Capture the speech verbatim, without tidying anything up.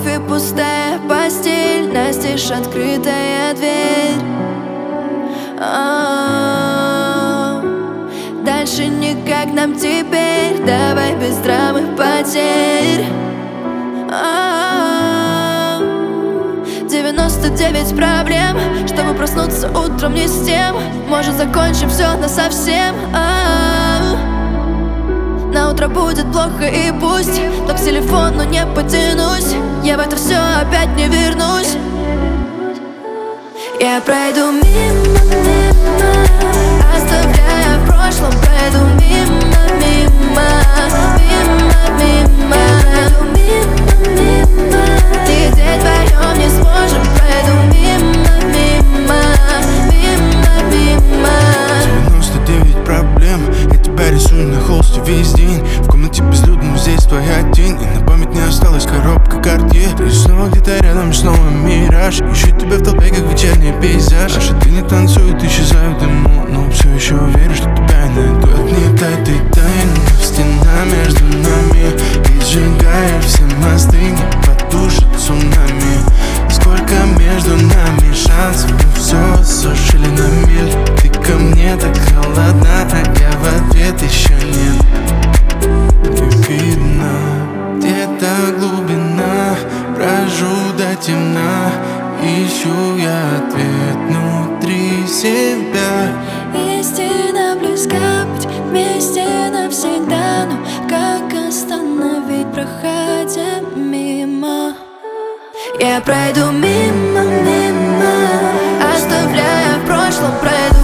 и пустая постель, настежь открытая дверь. А-а-а. Дальше никак нам теперь, давай без драмы потерь. А-а-а. девяносто девять проблем, чтобы проснуться утром не с тем. Может, закончим все насовсем. А-а-а. На утро будет плохо и пусть, но к телефону не потянусь. Я в это все опять не вернусь. Я пройду мимо, мимо, оставляя в прошлом. Пройду мимо, мимо, мимо, мимо. Пройду мимо, мимо, лететь вдвоем не сможем. Пройду мимо, мимо, мимо, мимо. девяносто девять проблем, я тебя рисую на холсте весь день. В комнате безлюдно, здесь твоя тень. И на память не осталась коробка Cartier. Ты снова где-то рядом, снова мираж. Ищу тебя в толпе, как вечерний пейзаж. Наши тени танцуют, исчезают в дыму, но все еще верю, что тебя я найду. Отметай ты тайны, стена между нами, и сжигаешь все мосты, не потушит цунами. Сколько между нами шансов, мы все сушили на миль. Ты ко мне так холодна, а я в ответ еще нет. Не видно, где-то глубина, брожу до темна, ищу я ответ внутри себя. Истина близка, быть вместе навсегда. Но как остановить, проходя мимо? Я пройду мимо, мимо, оставляя в прошлом. Пройду